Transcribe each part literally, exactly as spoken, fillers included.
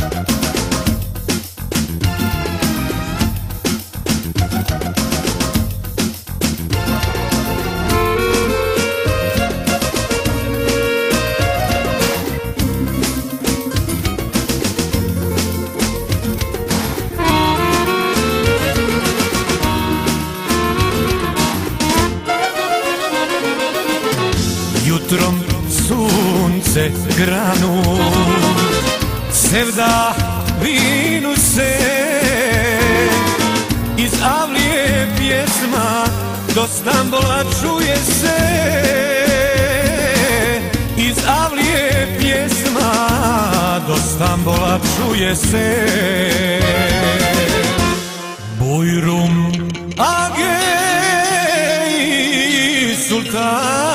Jutrom sunce granu, sevda vinu se, iz avlije pjesma do Stambola čuje se, iz avlije pjesma do Stambola čuje se. Bujrum Agej sultan,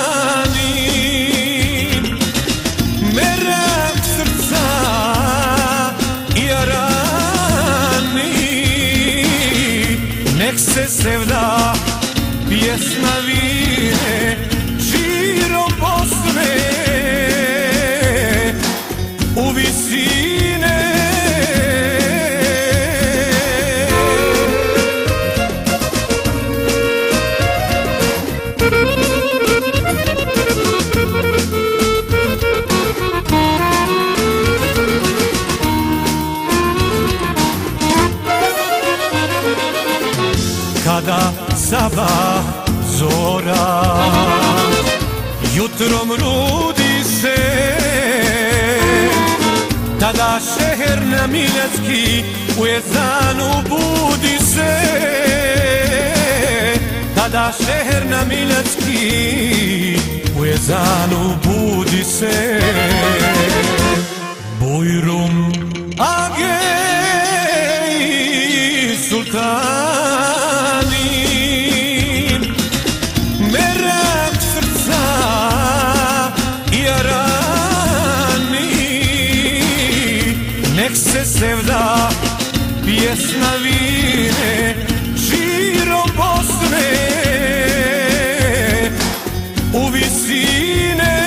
nek se sevda pjesma vine širom Bosne u visine. Kada sabah zora jutrom rudi se, tada šeher na Miljacki u ezanu budi se, tada šeher na Miljacki u ezanu budi se. Bujrum Agej sultan, nek se sevda pjesma vine širom Bosne u visine.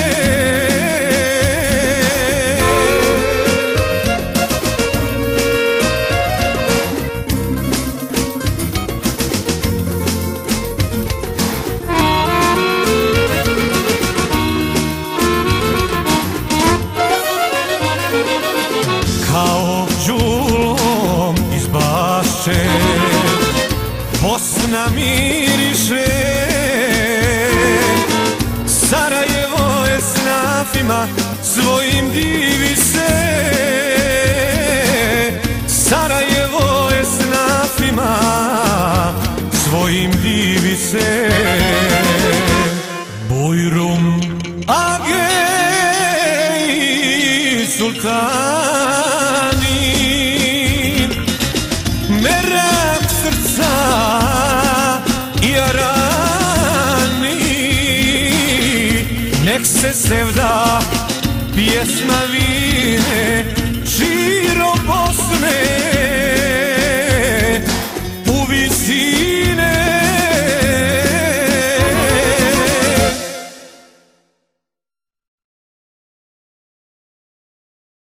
Kao đulom iz bašče Bosna miriše, Sarajevo je s nafima svojim divi se, Sarajevo je s nafima svojim divi se. Bujrum Agej sultan, merak srca i arani, nek se sevda pjesma vine širom Bosne